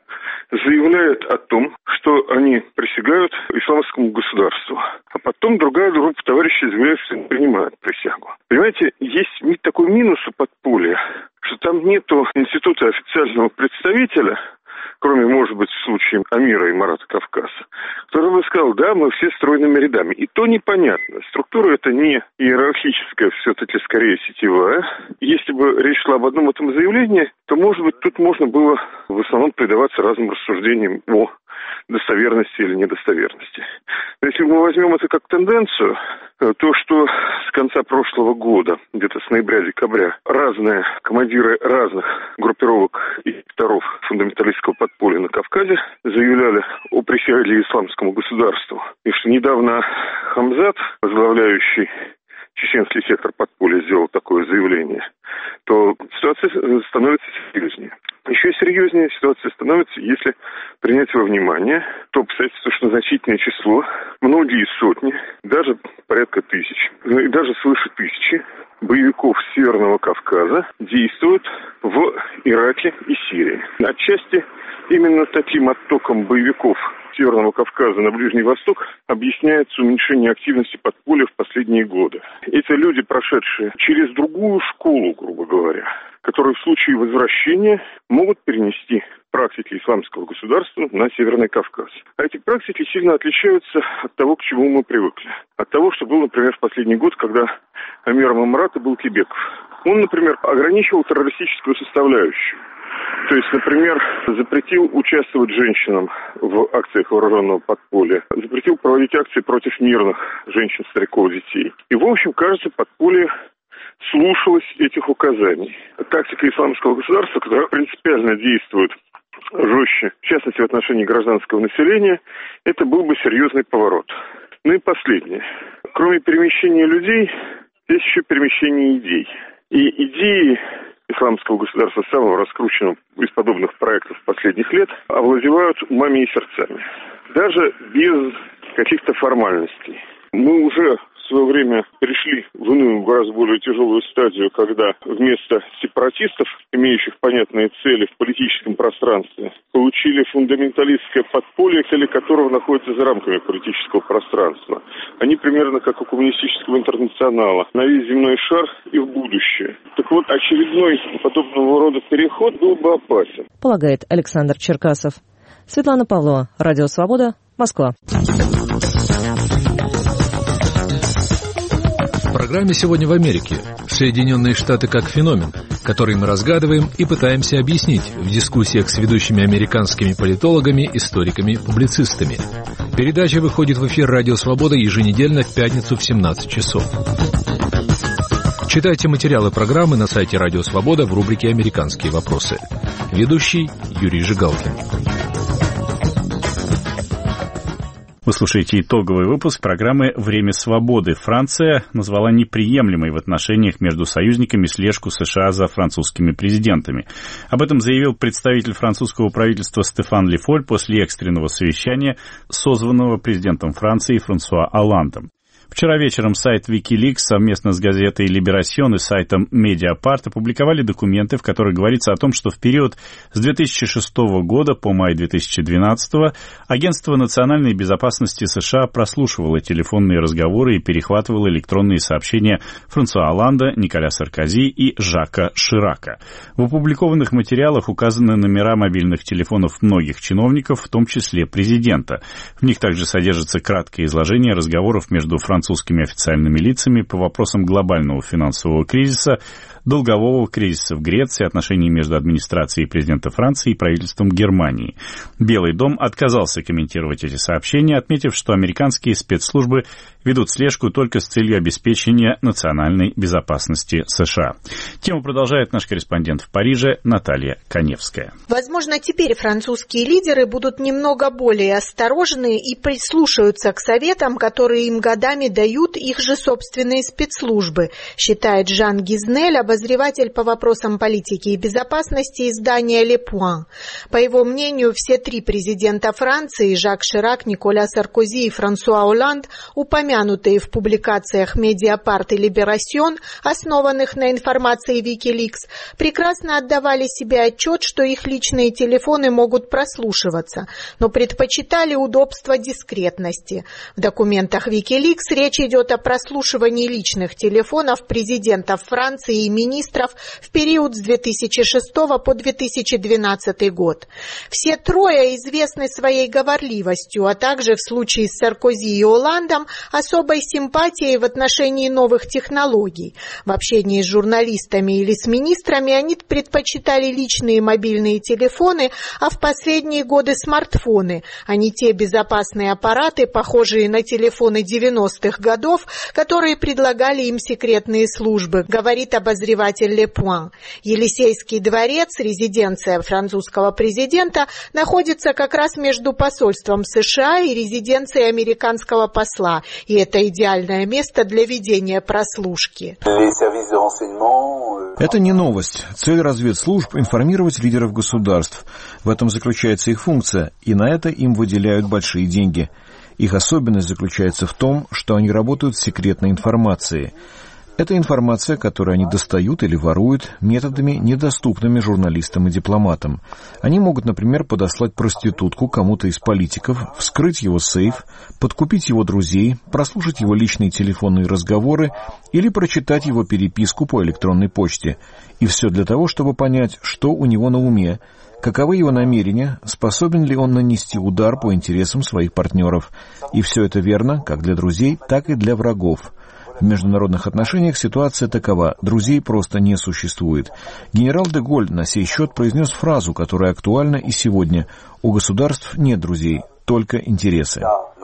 заявляют о том, что они присягают исламскому государству. А потом другая группа товарищей заявляет, что не принимают присягу. Понимаете, есть такой минус у подполья, что там нету института официального представителя, кроме, может быть, в случае Амира и Эмирата Кавказа, который бы сказал, да, мы все стройными рядами. И то непонятно. Структура это не иерархическая, все-таки скорее сетевая. Если бы речь шла об одном этом заявлении, то, может быть, тут можно было в основном предаваться разным рассуждениям о достоверности или недостоверности. Но если мы возьмем это как тенденцию, то, что с конца прошлого года, где-то с ноября-декабря, разные командиры разных группировок и секторов фундаменталистского подполья на Кавказе заявляли о присяге исламскому государству. И что недавно Хамзат, возглавляющий чеченский сектор подполья, сделал такое заявление, то ситуация становится серьезнее. Еще серьезнее ситуация становится, если принять во внимание то обстоятельство, что значительное число, многие сотни, даже порядка тысяч, и даже свыше 1000 боевиков Северного Кавказа действуют в Ираке и Сирии. Отчасти именно таким оттоком боевиков Северного Кавказа на Ближний Восток объясняется уменьшение активности подполья в последние годы. Это люди, прошедшие через другую школу, грубо говоря, которые в случае возвращения могут перенести практики исламского государства на Северный Кавказ. А эти практики сильно отличаются от того, к чему мы привыкли. От того, что было, например, в последний год, когда амиром Эмирата был Кебеков. Он, например, ограничивал террористическую составляющую. То есть, например, запретил участвовать женщинам в акциях вооруженного подполья, запретил проводить акции против мирных женщин, стариков, детей. И, в общем, кажется, подполье слушалось этих указаний. Тактика исламского государства, которая принципиально действует жестче, в частности, в отношении гражданского населения, это был бы серьезный поворот. Ну и последнее. Кроме перемещения людей, есть еще перемещение идей. И идеи исламского государства, самого раскрученного из подобных проектов последних лет, овладевают умами и сердцами. Даже без каких-то формальностей. Мы уже в свое время перешли в иную, гораздо более тяжелую стадию, когда вместо сепаратистов, имеющих понятные цели в политическом пространстве, получили фундаменталистское подполье, цели которого находятся за рамками политического пространства. Они примерно как у коммунистического интернационала, на весь земной шар и в будущее. Так вот, очередной подобного рода переход был бы опасен. Полагает Александр Черкасов. Светлана Павлова, Радио Свобода, Москва. В программе «Сегодня в Америке» Соединенные Штаты как феномен, который мы разгадываем и пытаемся объяснить в дискуссиях с ведущими американскими политологами, историками, публицистами. Передача выходит в эфир «Радио Свобода» еженедельно в пятницу в 17 часов. Читайте материалы программы на сайте «Радио Свобода» в рубрике «Американские вопросы». Ведущий Юрий Жигалкин. Вы слушаете итоговый выпуск программы «Время свободы». Франция назвала неприемлемой в отношениях между союзниками слежку США за французскими президентами. Об этом заявил представитель французского правительства Стефан Ле Фоль после экстренного совещания, созванного президентом Франции Франсуа Олландом. Вчера вечером сайт Wikileaks совместно с газетой «Либерасьон» и сайтом «Медиапарт» опубликовали документы, в которых говорится о том, что в период с 2006 года по май 2012 Агентство национальной безопасности США прослушивало телефонные разговоры и перехватывало электронные сообщения Франсуа Олланда, Николя Саркози и Жака Ширака. В опубликованных материалах указаны номера мобильных телефонов многих чиновников, в том числе президента. В них также содержится краткое изложение разговоров между французскими официальными лицами по вопросам глобального финансового кризиса, долгового кризиса в Греции, отношений между администрацией президента Франции и правительством Германии. Белый дом отказался комментировать эти сообщения, отметив, что американские спецслужбы ведут слежку только с целью обеспечения национальной безопасности США. Тему продолжает наш корреспондент в Париже Наталья Коневская. Возможно, теперь французские лидеры будут немного более осторожны и прислушаются к советам, которые им годами дают их же собственные спецслужбы, считает Жан Гизнель, обозреватель по вопросам политики и безопасности издания «Le Point». По его мнению, все три президента Франции, Жак Ширак, Николя Саркози и Франсуа Олланд, упомянутые в публикациях «Медиапарт» и «Либерасьон», основанных на информации Wikileaks, прекрасно отдавали себе отчет, что их личные телефоны могут прослушиваться, но предпочитали удобство дискретности. В документах Wikileaks речь идет о прослушивании личных телефонов президентов Франции и министров в период с 2006 по 2012 год. Все трое известны своей говорливостью, а также в случае с Саркози и Олландом особой симпатией в отношении новых технологий. В общении с журналистами или с министрами они предпочитали личные мобильные телефоны, а в последние годы смартфоны, а не те безопасные аппараты, похожие на телефоны 90-х годов, которые предлагали им секретные службы, говорит обозреватель Le Point. Елисейский дворец, резиденция французского президента, находится как раз между посольством США и резиденцией американского посла, и это идеальное место для ведения прослушки. Это не новость. Цель разведслужб – информировать лидеров государств. В этом заключается их функция, и на это им выделяют большие деньги. Их особенность заключается в том, что они работают с секретной информацией. Это информация, которую они достают или воруют методами, недоступными журналистам и дипломатам. Они могут, например, подослать проститутку кому-то из политиков, вскрыть его сейф, подкупить его друзей, прослушать его личные телефонные разговоры или прочитать его переписку по электронной почте. И все для того, чтобы понять, что у него на уме, каковы его намерения, способен ли он нанести удар по интересам своих партнеров. И все это верно как для друзей, так и для врагов. В международных отношениях ситуация такова. Друзей просто не существует. Генерал де Голль на сей счет произнес фразу, которая актуальна и сегодня. У государств нет друзей, только интересы.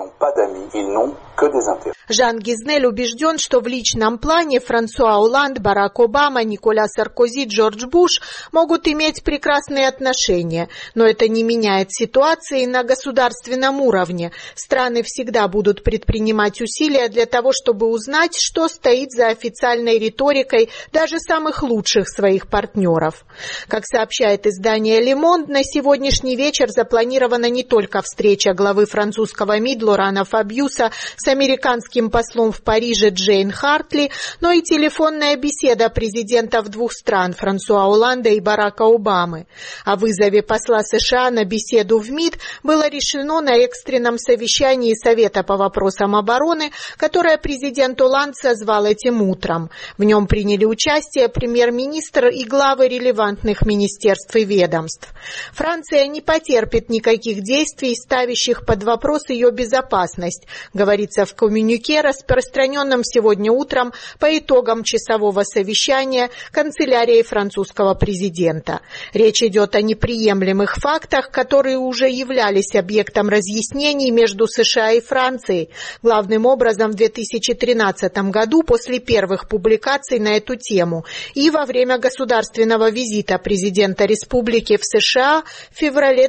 Жан Гизнель убежден, что в личном плане Франсуа Олланд, Барак Обама, Николя Саркози, Джордж Буш могут иметь прекрасные отношения, но это не меняет ситуации на государственном уровне. Страны всегда будут предпринимать усилия для того, чтобы узнать, что стоит за официальной риторикой даже самых лучших своих партнеров. Как сообщает издание Le Monde, на сегодняшний вечер запланирована не только встреча главы французского МИД Лорана Фабьюса с американским послом в Париже Джейн Хартли, но и телефонная беседа президентов двух стран Франсуа Олланда и Барака Обамы. О вызове посла США на беседу в МИД было решено на экстренном совещании Совета по вопросам обороны, которое президент Олланд созвал этим утром. В нем приняли участие премьер-министр и главы релевантных министерств и ведомств. Франция не потерпит никаких действий, ставящих под вопрос ее безопасность, говорится в коммюнике, распространенном сегодня утром по итогам часового совещания канцелярией французского президента. Речь идет о неприемлемых фактах, которые уже являлись объектом разъяснений между США и Францией, главным образом в 2013 году после первых публикаций на эту тему и во время государственного визита президента республики в США в феврале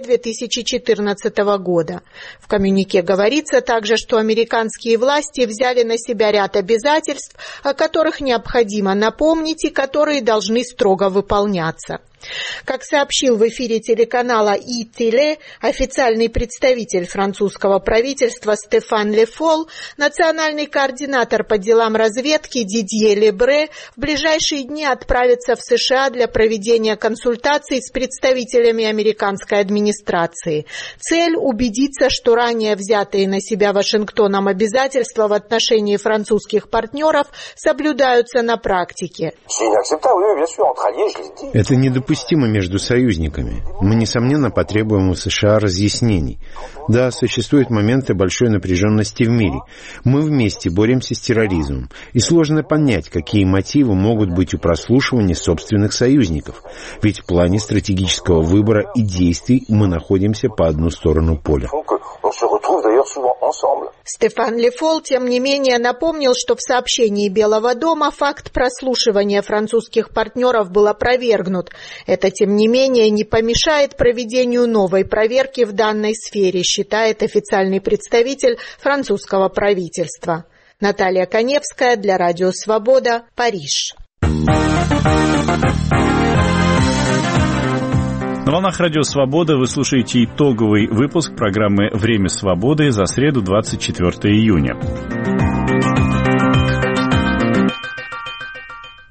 2014 года. В коммюнике говорится также, что американские власти взяли на себя ряд обязательств, о которых необходимо напомнить и которые должны строго выполняться. Как сообщил в эфире телеканала ИТЛ официальный представитель французского правительства Стефан Ле Фол, национальный координатор по делам разведки Дидье Лебре в ближайшие дни отправится в США для проведения консультаций с представителями американской администрации. Цель – убедиться, что ранее взятые на себя Вашингтоном обязательства в отношении французских партнеров соблюдаются на практике. Это недопустимо между союзниками. Мы, несомненно, потребуем у США разъяснений. Да, существуют моменты большой напряженности в мире. Мы вместе боремся с терроризмом. И сложно понять, какие мотивы могут быть у прослушивания собственных союзников. Ведь в плане стратегического выбора и действий мы находимся по одну сторону поля. Стефан Ле Фол, тем не менее, напомнил, что в сообщении Белого дома факт прослушивания французских партнеров был опровергнут. Это, тем не менее, не помешает проведению новой проверки в данной сфере, считает официальный представитель французского правительства. Наталья Коневская для Радио Свобода, Париж. На волнах Радио Свобода вы слушаете итоговый выпуск программы «Время свободы» за среду, 24 июня.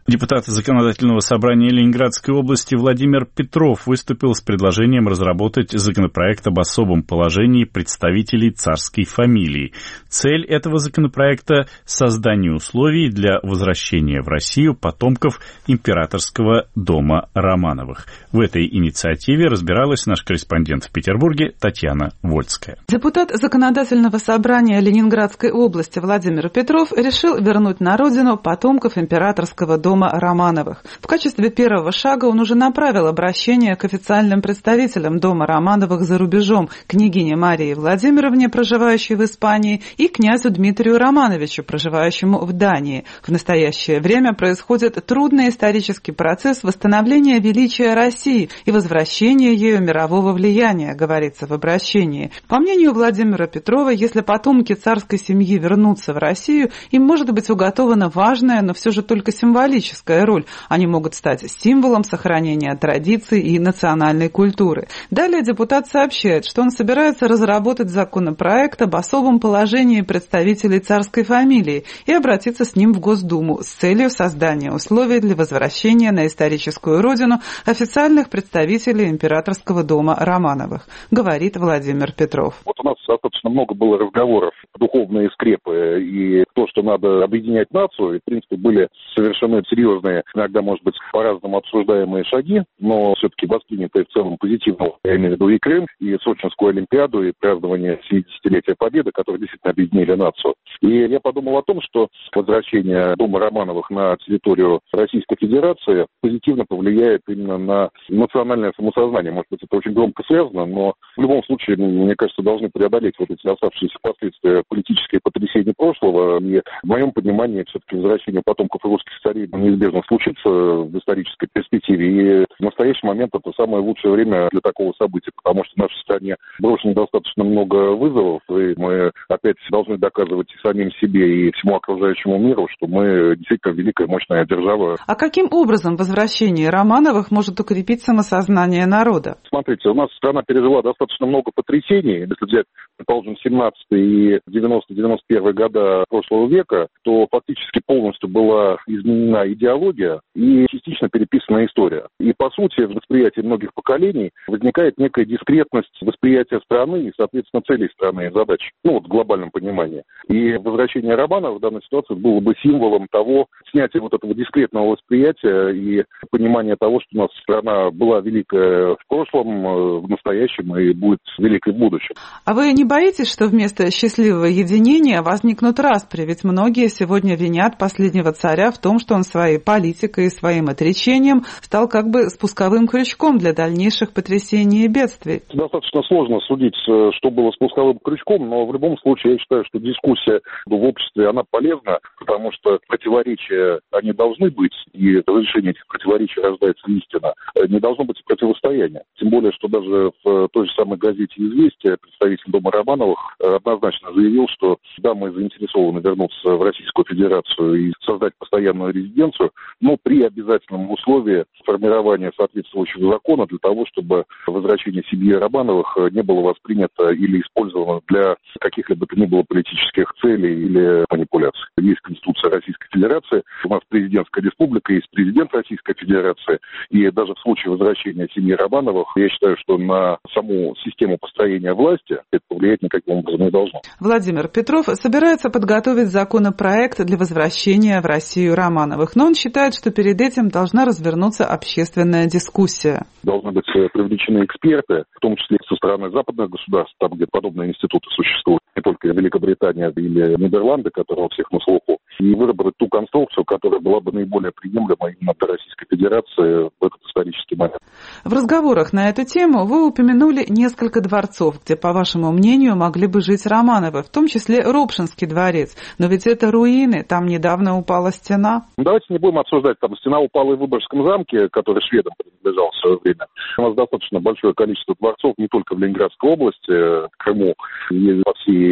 Депутат Законодательного собрания Ленинградской области Владимир Петров выступил с предложением разработать законопроект об особом положении представителей царской фамилии. Цель этого законопроекта – создание условий для возвращения в Россию потомков императорского дома Романовых. В этой инициативе разбиралась наш корреспондент в Петербурге Татьяна Вольская. Депутат Законодательного собрания Ленинградской области Владимир Петров решил вернуть на родину потомков императорского дома Романовых. В качестве первого шага он уже направил обращение к официальным представителям дома Романовых за рубежом, княгине Марии Владимировне, проживающей в Испании, и князю Дмитрию Романовичу, проживающему в Дании. В настоящее время происходит трудный исторический процесс восстановления величия России и возвращения ею мирового влияния, говорится в обращении. По мнению Владимира Петрова, если потомки царской семьи вернутся в Россию, им может быть уготована важная, но все же только символическая роль. Они могут стать символом сохранения традиций и национальной культуры. Далее депутат сообщает, что он собирается разработать законопроект об особом положении представителей царской фамилии и обратиться с ним в Госдуму с целью создания условий для возвращения на историческую родину официальных представителей императорского дома Романовых, говорит Владимир Петров. Вот у нас достаточно много было разговоров, духовные скрепы и то, что надо объединять нацию, и, в принципе, были совершены серьезные, иногда, может быть, по-разному обсуждаемые шаги, но все-таки воспринятые в целом позитивно. Я имею в виду и Крым, и Сочинскую Олимпиаду, и празднование 70-летия Победы, которые действительно объединили нацию. И я подумал о том, что возвращение дома Романовых на территорию Российской Федерации позитивно повлияет именно на национальное самосознание. Может быть, это очень громко связано, но в любом случае, мне кажется, должны преодолеть вот эти оставшиеся последствия политические потрясения прошлого. И в моем понимании, все-таки возвращение потомков русских царей неизбежно случится в исторической перспективе. И в настоящий момент это самое лучшее время для такого события, потому что в нашей стране брошено достаточно много вызовов, и мы опять должны доказывать и самим себе, и всему окружающему миру, что мы действительно великая, мощная держава. А каким образом возвращение Романовых может укрепить самосознание народа? Смотрите, у нас страна пережила достаточно много потрясений. Если взять, предположим, 17 и 90-91 года прошлого века, то фактически полностью была изменена идеология и частично переписана история. И, по сути, в восприятии многих поколений возникает некая дискретность восприятия страны и, соответственно, целей страны и задач, в глобальном понимании. И возвращение Романовых в данной ситуации было бы символом того, снятия вот этого дискретного восприятия и понимания того, что у нас страна была великая в прошлом, в настоящем и будет великой в будущем. А вы не боитесь, что вместо счастливого единения возникнут распри? Ведь многие сегодня винят последнего царя в том, что он своей политикой и своим отречением стал как бы спусковым крючком для дальнейших потрясений и бедствий. Достаточно сложно судить, что было спусковым крючком, но в любом случае я считаю, что дискуссия в обществе, она полезна, потому что противоречия, они должны быть, и разрешение этих противоречий рождается истина. Не должно быть противостояния. Тем более, что даже в той же самой газете «Известия» представитель дома Романовых однозначно заявил, что да, мы заинтересованы вернуться в Российскую Федерацию и создать постоянную резиденцию, но при обязательном условии формирования соответствующего закона для того, чтобы возвращение семьи Романовых не было воспринято или использовано для каких-либо то ни было политических целей или манипуляций. Есть Конституция Российской Федерации, у нас президентская республика, есть президент Российской Федерации, и даже в случае возвращения семьи Романовых, я считаю, что на саму систему построения власти это повлиять никаким образом не должно. Владимир Петров собирается подготовить законопроект для возвращения в Россию Романовых, но он считает, что перед этим должна развернуться общественная дискуссия. Должны быть привлечены эксперты, в том числе со стороны западных государств, там, где подобные институты существуют, не только Великобритания или Нидерланды, которые у всех на слуху, и выработать ту конструкцию, которая была бы наиболее приемлема именно для Российской Федерации в этот исторический момент. В разговорах на эту тему вы упомянули несколько дворцов, где, по вашему мнению, могли бы жить Романовы, в том числе Ропшинский дворец. Но ведь это руины, там недавно упала стена. Давайте не будем обсуждать, там стена упала и в Выборгском замке, который шведам принадлежал в свое время. У нас достаточно большое количество дворцов не только в Ленинградской области, в Крыму, и по всей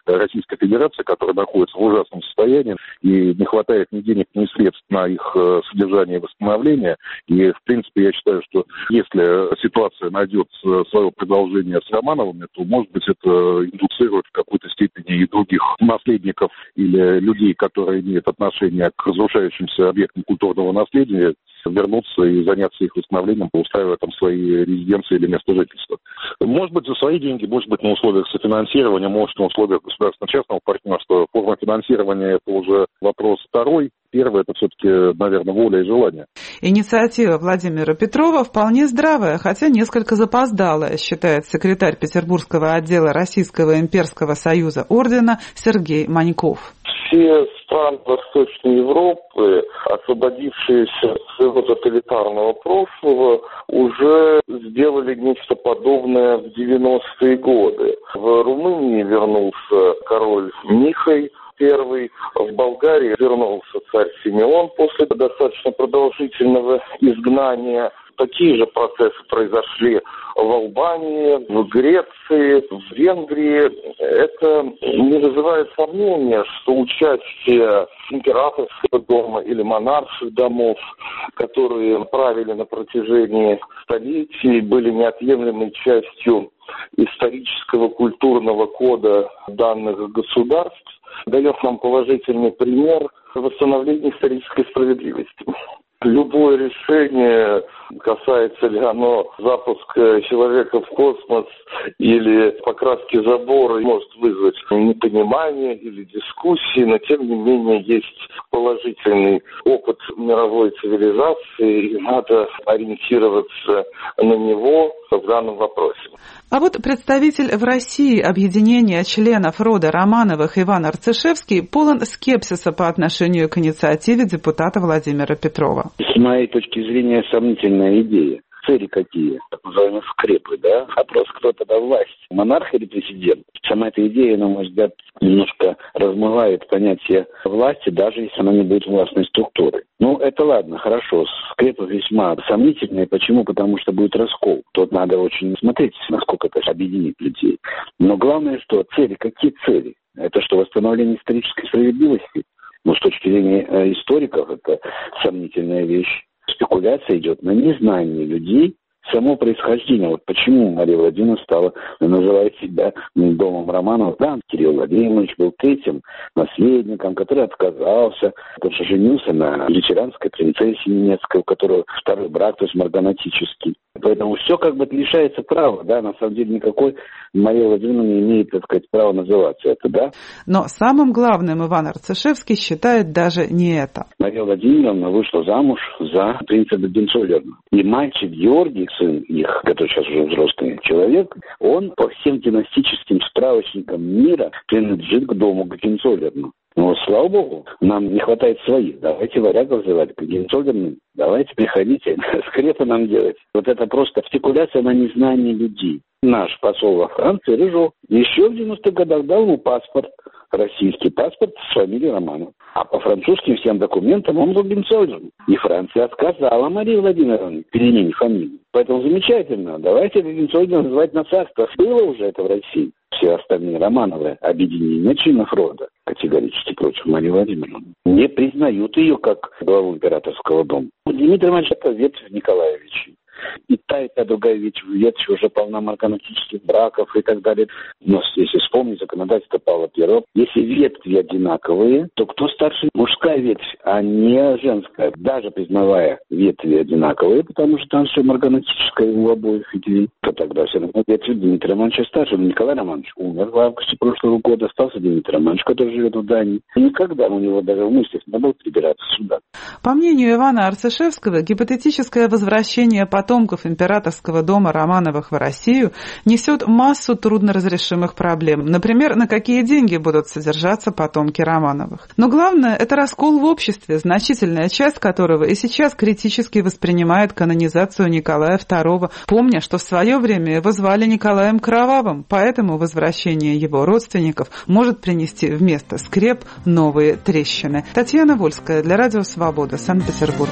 Российской Федерации, которые находятся в ужасном состоянии, и не хватает ни денег, ни средств на их содержание и восстановление. И, в принципе, я считаю, что если ситуация найдет свое продолжение с Романовыми, то, может быть, это индуцирует в какой-то степени и других наследников или людей, которые имеют отношение к разрушающимся объектам культурного наследия, вернуться и заняться их восстановлением, устраивая там свои резиденции или место жительства. Может быть, за свои деньги, может быть, на условиях софинансирования, может, на условиях государственно-частного партнерства. Форма финансирования – это уже вопрос второй. Первое – это все-таки, наверное, воля и желание. Инициатива Владимира Петрова вполне здравая, хотя несколько запоздалая, считает секретарь Петербургского отдела Российского имперского союза ордена Сергей Маньков. Все страны Восточной Европы, освободившиеся от своего тоталитарного прошлого, уже сделали нечто подобное в 90-е годы. В Румынии вернулся король Михай I, в Болгарии вернулся царь Симеон после достаточно продолжительного изгнания. Такие же процессы произошли в Албании, в Греции, в Венгрии. Это не вызывает сомнения, что участие императорского дома или монарших домов, которые правили на протяжении столетий, были неотъемлемой частью исторического культурного кода данных государств, дает нам положительный пример восстановления исторической справедливости. Любое решение, касается ли оно запуска человека в космос или покраски забора, может вызвать непонимание или дискуссии, но тем не менее есть положительный опыт мировой цивилизации, и надо ориентироваться на него в данном вопросе. А вот представитель в России объединения членов рода Романовых Иван Арцишевский полон скепсиса по отношению к инициативе депутата Владимира Петрова. С моей точки зрения, сомнительная идея. Цели какие? Так называемые скрепы, да? Вопрос, кто тогда власть? Монарх или президент? Сама эта идея, на мой взгляд, немножко размывает понятие власти, даже если она не будет властной структурой. Ну, это ладно, хорошо. Скрепы весьма сомнительные. Почему? Потому что будет раскол. Тут надо очень смотреть, насколько это объединит людей. Но главное, что цели. Какие цели? Это что, восстановление исторической справедливости? Ну, с точки зрения историков, это сомнительная вещь. Спекуляция идет на незнание людей, само происхождение. Вот почему Мария Владимировна стала называть себя домом Романовых. Да, Кирилл Владимирович был третьим наследником, который отказался, потому что женился на лютеранской принцессе немецкой, у которой второй брак, то есть марганатический. Поэтому все как бы лишается права, да, на самом деле никакой Мария Владимировна не имеет, так сказать, права называться это, да. Но самым главным Иван Арцишевский считает даже не это. Мария Владимировна вышла замуж за принца Гогенцоллерна. И мальчик Георгий, сын их, который сейчас уже взрослый человек, он по всем династическим справочникам мира принадлежит к дому Гогенцоллерна. Но, слава богу, нам не хватает своих. Давайте варягов называть Гогенцоллерны. Давайте, приходите, скрепы нам делать. Вот это просто спекуляция на незнание людей. Наш посол во Франции, Рыжов, еще в 90-х годах дал ему паспорт, российский паспорт с фамилией Романов. А по французским всем документам он был Гогенцоллерн. И Франция отказала Марии Владимировне в перемене фамилии. Поэтому замечательно. Давайте Гогенцоллерн называть на царство. Было уже это в России. Все остальные Романовы, объединение членов рода, категорически против Марии Владимировны, не признают ее как главу императорского дома. Дмитрий Иванович – это ветвь Николаевича. И та другая ветвь уже полна марганатических браков и так далее. Но если вспомнить законодательство Павла I, если ветви одинаковые, то кто старше? Мужская ветвь, а не женская. Даже признавая ветви одинаковые, потому что там все марганатическое у обоих ветвей, то тогда все равно ветвь Дмитрия Романовича старше. Николай Романович умер в августе прошлого года, остался Дмитрий Романович, который живет в Дании. И никогда у него даже в мыслях не было прибираться сюда. По мнению Ивана Арцишевского, гипотетическое возвращение потомков императорского дома Романовых в Россию несет массу трудноразрешимых проблем. Например, на какие деньги будут содержаться потомки Романовых. Но главное – это раскол в обществе, значительная часть которого и сейчас критически воспринимает канонизацию Николая II, помня, что в свое время его звали Николаем Кровавым, поэтому возвращение его родственников может принести вместо скреп новые трещины. Татьяна Вольская для Радио Свобода, Санкт-Петербург.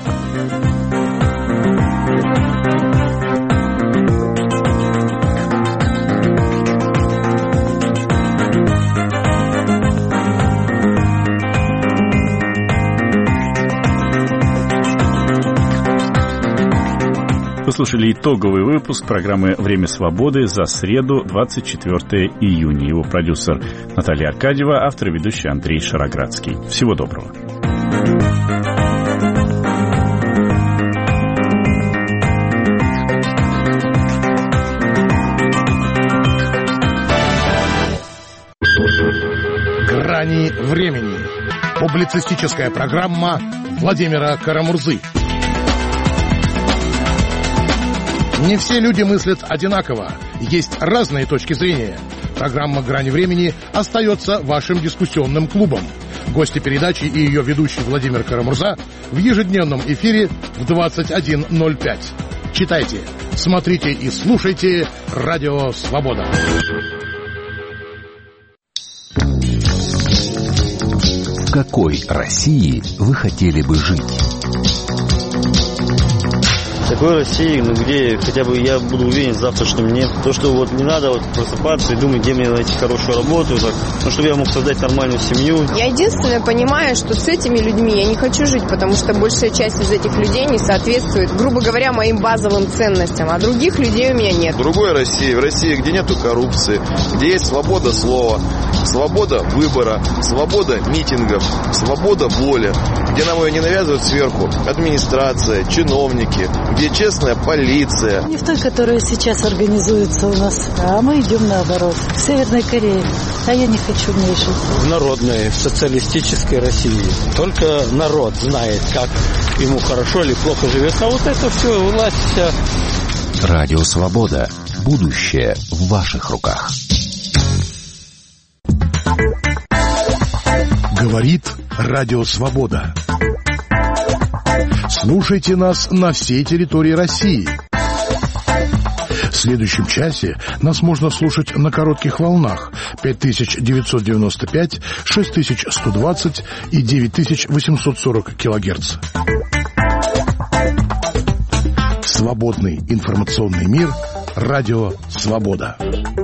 слушали итоговый выпуск программы «Время свободы» за среду, 24 июня. Его продюсер Наталья Аркадьева, автор и ведущий Андрей Шароградский. Всего доброго. «Грани времени». Публицистическая программа Владимира Карамурзы. Не все люди мыслят одинаково. Есть разные точки зрения. Программа «Грани времени» остается вашим дискуссионным клубом. Гости передачи и ее ведущий Владимир Карамурза в ежедневном эфире в 21:05. Читайте, смотрите и слушайте «Радио Свобода». В какой России вы хотели бы жить? В такой России, где хотя бы я буду уверен в завтрашнем дне. То, что не надо просыпаться и думать, где мне найти хорошую работу, чтобы я мог создать нормальную семью. Я единственное понимаю, что с этими людьми я не хочу жить, потому что большая часть из этих людей не соответствует, грубо говоря, моим базовым ценностям, а других людей у меня нет. В другой России, в России, где нету коррупции, где есть свобода слова, свобода выбора, свобода митингов, свобода воли, где нам ее не навязывают сверху администрация, чиновники, где честная полиция. Не в той, которая сейчас организуется у нас, а мы идем наоборот, в Северной Корее. А я не хочу в ней жить. В народной, в социалистической России. Только народ знает, как ему хорошо или плохо живет. А вот это все, власть вся. Радио Свобода. Будущее в ваших руках. Говорит Радио Свобода. Слушайте нас на всей территории России. В следующем часе нас можно слушать на коротких волнах 5995, 6120 и 9840 килогерц. Свободный информационный мир. Радио Свобода.